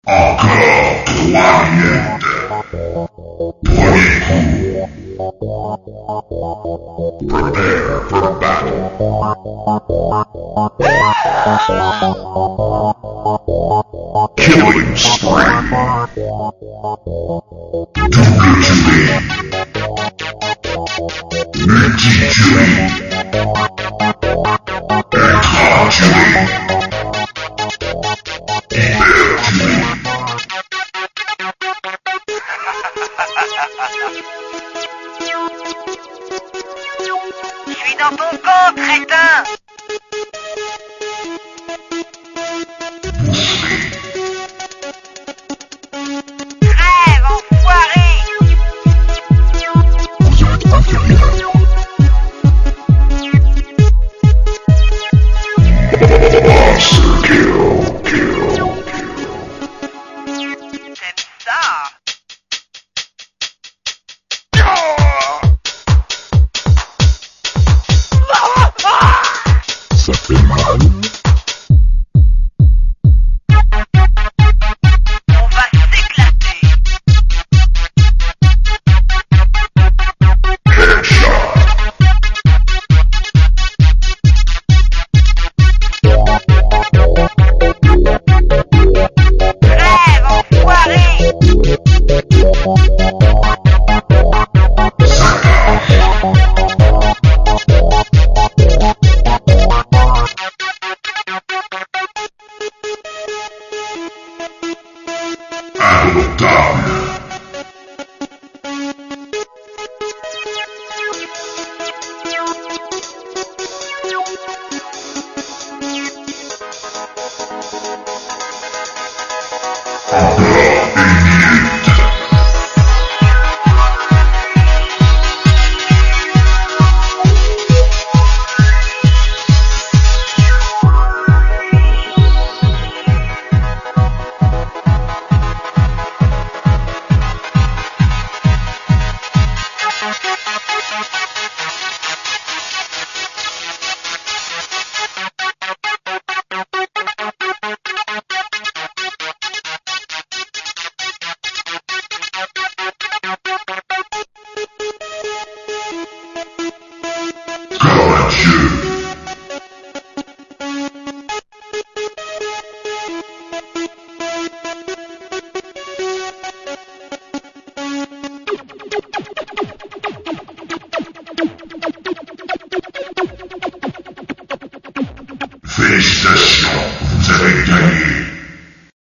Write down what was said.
Encore 3 minutes. Premier coup. Prepare for battle. Killing spree. Double tuer. Multi-tuer. Intra-tuer. Hyper-tuer. Je suis dans ton camp, crétin! Crève, enfoiré! Vous êtes inférieur. Monster kill. J'aime ça! Ça fait mal. On va s'éclater! Headshot. Crève, enfoiré! Indomptable.